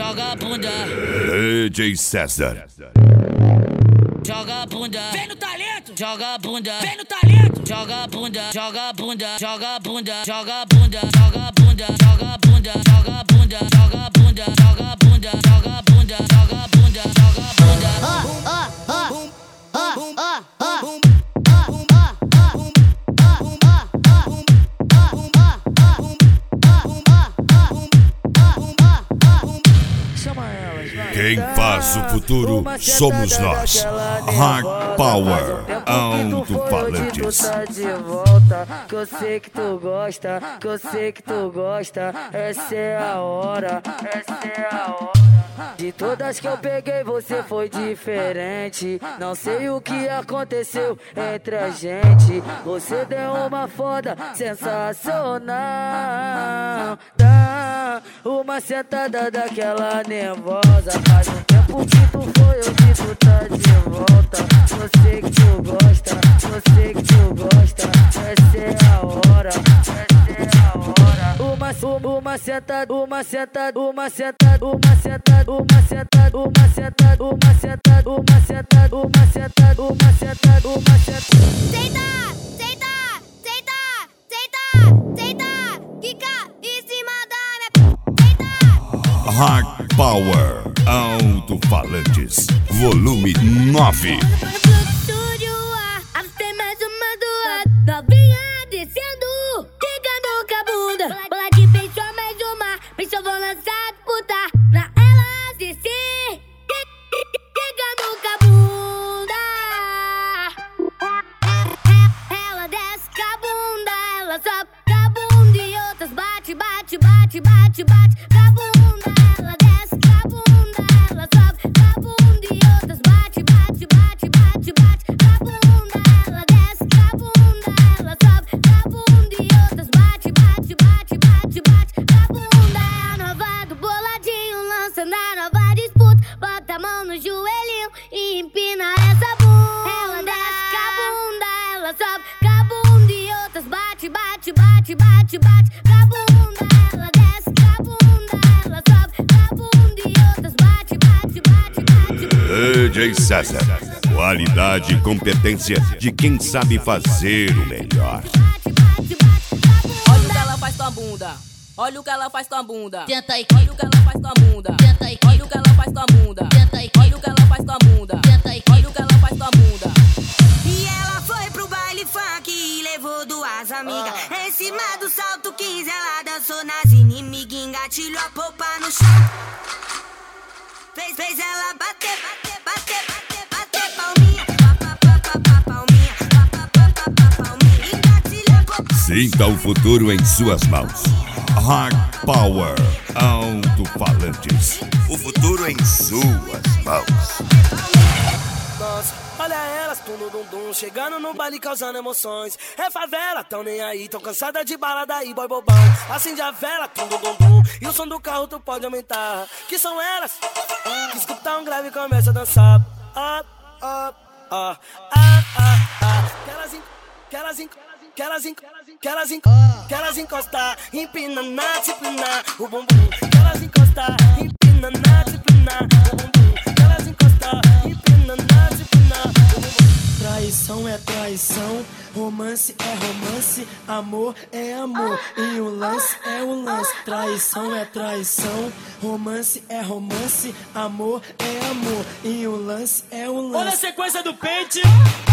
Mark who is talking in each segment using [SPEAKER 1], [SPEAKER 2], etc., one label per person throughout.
[SPEAKER 1] joga a bunda.
[SPEAKER 2] DJ César.
[SPEAKER 1] Joga a bunda, vem no talento, joga a bunda, vem no talento, joga a bunda, joga a bunda, joga a bunda, joga a bunda, joga a bunda, joga a bunda, joga a bunda, joga a bunda, joga a bunda, joga a bunda, joga a bunda, joga a bunda.
[SPEAKER 2] Quem faz o futuro somos nós. Hard Power, alto-falantes.
[SPEAKER 3] De volta, que eu sei que tu gosta, que eu sei que tu gosta. Essa é a hora, essa é a hora. De todas que eu peguei você foi diferente. Não sei o que aconteceu entre a gente. Você deu uma foda sensacional. Dá uma sentada daquela nervosa. Faz um tempo que tu foi, hoje tu tá de volta. Eu sei que tu gosta, eu sei que tu gosta. Essa é a hora, essa é a hora. Uma sentada, uma sentada, uma sentada, uma sentada, uma sentada, uma sentada, uma sentada, uma sentada, uma sentada, uma sentada, uma sentada.
[SPEAKER 4] Senta, senta, senta, senta, senta, quica em cima da minha. Senta.
[SPEAKER 2] Hard Power, alto-falantes, volume 9.
[SPEAKER 4] Novinha descendo, pegando com a bunda. Bola de peixe, só mais uma. Peixe eu vou lançar disputa. Pra elas descer, pegando com a bunda. Ela desce com a bunda, ela sobe com a bunda. E outras bate, bate, bate, bate, bate com a bunda. Ela desce com a bunda, ela sobe com a bunda. E outras bate, bate, bate, bate, bate com a bunda. Ela desce com a bunda, ela sobe com a bunda. E outras bate, bate, bate, bate, bate com a bunda. É a nova do boladinho, lança na nova disputa. Bota a mão no joelhinho e empina essa bunda. Ela desce com a bunda, ela sobe com a bunda. E outras bate, bate, bate, bate, bate com a bunda. Ela desce com a bunda, ela sobe com a bunda. E outras bate, bate, bate, bate, bate.
[SPEAKER 2] DJ César, qualidade e competência de quem sabe fazer o melhor.
[SPEAKER 5] Olha o que ela faz com a bunda. Olha o que ela faz com a bunda.
[SPEAKER 1] Tenta aí,
[SPEAKER 5] Olha o que ela faz com a bunda.
[SPEAKER 1] tenta aí,
[SPEAKER 5] Olha o que ela faz com a bunda.
[SPEAKER 1] tenta aí,
[SPEAKER 5] Olha o que ela faz com a bunda.
[SPEAKER 1] tenta aí.
[SPEAKER 5] Olha o que ela faz com a bunda.
[SPEAKER 6] E ela foi pro baile funk e levou duas amigas. Em cima do salto 15 ela dançou nas inimigas. Engatilhou a polpa no chão. Fez ela bater, bater, bater, bater, bater palminha. Pá, pá, pá, pá, palminha. Pá, pá, pá, pá, pá, palminha. Engatilhou a polpa.
[SPEAKER 2] Sinta o futuro em suas mãos. Hard Power, alto-falantes. O futuro em suas mãos.
[SPEAKER 7] Nossa, olha elas, tum dum dum, chegando no baile causando emoções. É favela, tão nem aí, tão cansada de balada aí, boy bobão. Acende a vela, tum dum dum, e o som do carro tu pode aumentar. Que são elas que escutam um grave e começa a dançar. Up, up, up, que elas encostar, empina na disciplina, o bumbum. Que elas encostar, empina na disciplina, o bumbum. Que elas encostar, empina na disciplina, o bumbum. Traição é traição, romance é romance, amor é amor, e o lance é o lance. Traição é traição, romance é romance, amor é amor, e o lance é o lance. Olha a sequência do pente.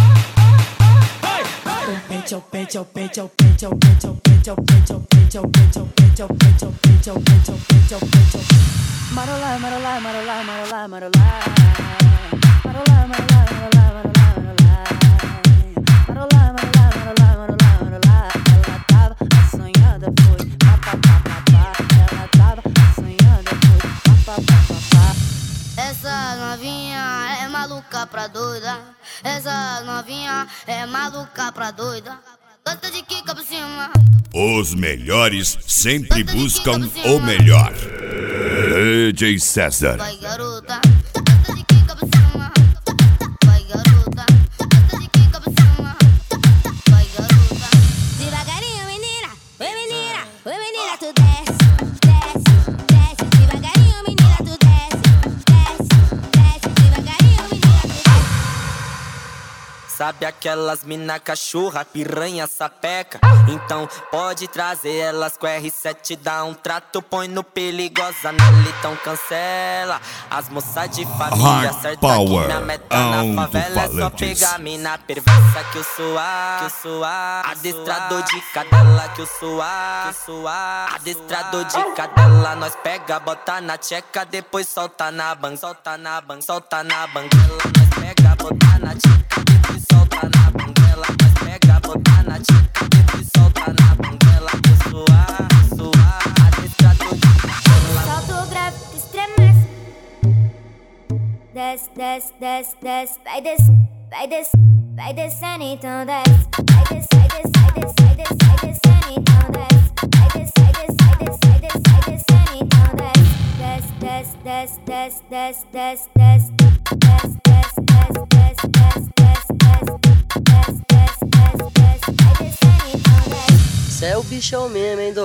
[SPEAKER 7] O pente, o pente, o pente, o pente, o pente, o pente, o pente, o pente, o pente, o pente, o pente, o pente, o pente, o pente, o pente.
[SPEAKER 3] Marolá, marolá, marolá, marolá, marolá. Marolá, marolá, marolá, marolá, marolá. Marolá, marolá, marolá, marolá, marolá. Ela tava assanhada, foi pá, pá, pá, pá, pá. Ela tava assanhada, foi pá, pá, pá, pá, pá.
[SPEAKER 4] Essa novinha é maluca pra doida. Essa novinha é maluca pra doida. Gosta de quica por cima.
[SPEAKER 2] Os melhores sempre buscam o melhor. DJ César.
[SPEAKER 4] Vai garota, gosta de quica por cima. Vai garota, gosta de quica por cima. Vai garota. Devagarinho menina, oi menina, tu desce, desce, desce. Devagarinho menina, tu desce.
[SPEAKER 8] sabe aquelas mina cachorra, piranha, sapeca? Então pode trazer elas com R7, dá um trato, põe no perigosa nela, então cancela. As moças de família,
[SPEAKER 2] Hard
[SPEAKER 8] certa
[SPEAKER 2] Power,
[SPEAKER 8] que minha meta na favela é só
[SPEAKER 2] alto-falantes.
[SPEAKER 8] pegar mina perversa que eu sou adestrador de cadela que eu sou adestrador de cadela. Nós pega, bota na tcheca, depois solta na banguela, solta na banguela. Nós pega, bota na tcheca, depois solta na banguela. Nós pega, bota na tcheca, depois solta na banguela. Eu sou adestrador de cadela.
[SPEAKER 4] Solta o grave que estremece. Desce, desce, desce, desce. Vai desce, vai desce, vai descendo, então desce. Vai desce, vai desce, vai desce, vai desce, vai descendo, então desce. Vai desce, vai desce, vai desce, vai desce, vai descendo, então desce. Desce, desce, desce, desce, desce, desce, desce. Desce, desce, desce, desce, desce, desce, desce. Desce, desce, desce, desce, vai descendo, então desce.
[SPEAKER 3] Cê é o bichão mesmo, hein,